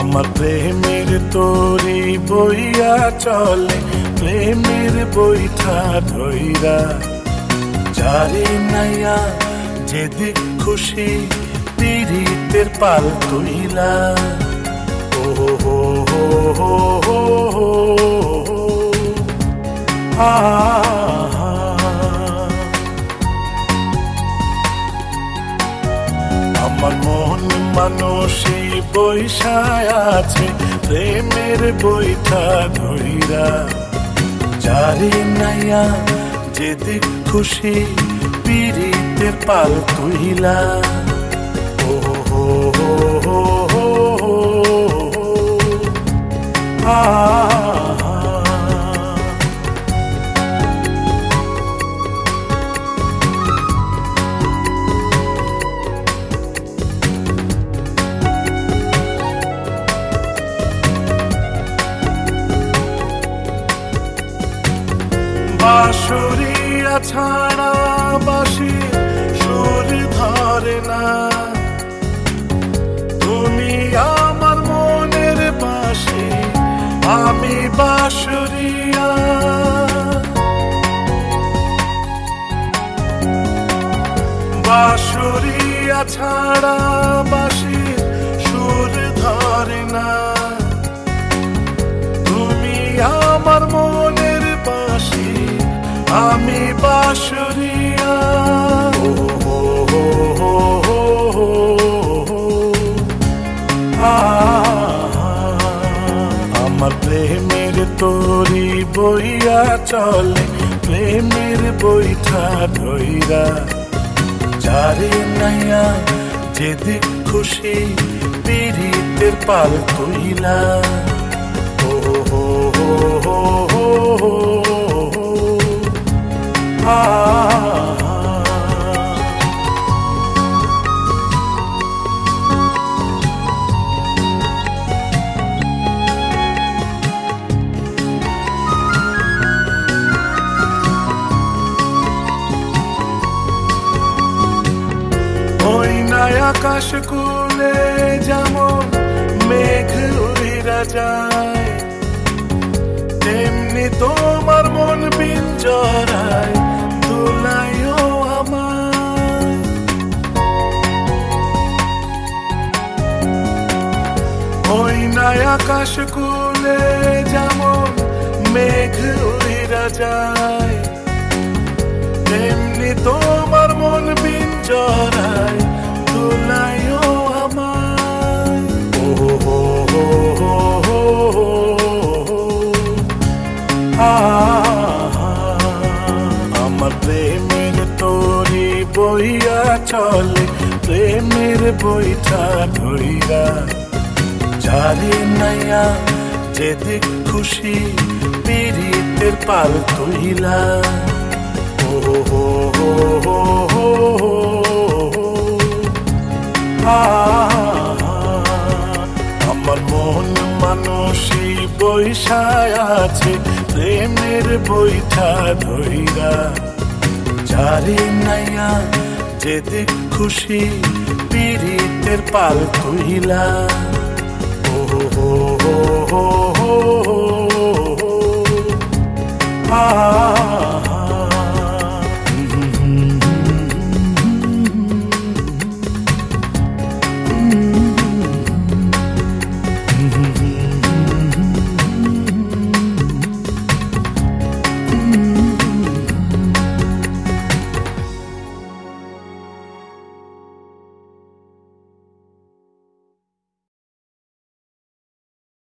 আমার প্রেমের তরি বইয়া চলে, প্রেমের বইটা ধইরা যারে নাইয়া যেদিক খুশি পীড়িতের পাল তুইলা। ও হো হো হো হো হো আ আমার মন মানসী বৈশায় আছে, প্রেমের বইটা ধইরা যারে নাইয়া যেদিক খুশি পীড়িতের পাল তুইলা। ও হো হো হো হো আ বাঁশুরিয়া ছাড়া বাঁশি সুর ধরে না, তুমি আমার মনের বাঁশি আমি বাঁশুরিয়া। বাঁশুরিয়া ছাড়া বাঁশি সুর ধরে না, তুমি আমার মনের বাঁশি আমি বাঁশুরিয়া। ও হো হো হো হো আ আমার প্রেমের তরি বইয়া চলে, প্রেমের বইটা ধইরা যারে নাইয়া যেদিক খুশি পীড়িতের পাল তুইলা। ও হো হো হো হো আ ওই নাই আকাশ কুলে যেমন মেঘ উড়িয়া যায়, তেমনি তোমার মন পিঞ্জরায় দুলাইও আমায়। ওই নাই আকাশ কুলে যেমন মেঘ উড়িয়া যায়, তেমনি তোমার মন পিঞ্জরায় দুলাইও আমায়। ও হো হো হো হো আ আমার প্রেমের তরি বইয়া চলে, প্রেমের বইটা ধইরা যারে নাইয়া যেদিক খুশি পীড়িতের পাল তুইলা। ও হো হো হো হো আ আমার মন মানসী বৈশায় আছে, প্রেমের বইটা ধইরা যারে নাইয়া যেদিক খুশি পীড়িতের পাল তুইলা। ও হো হো হো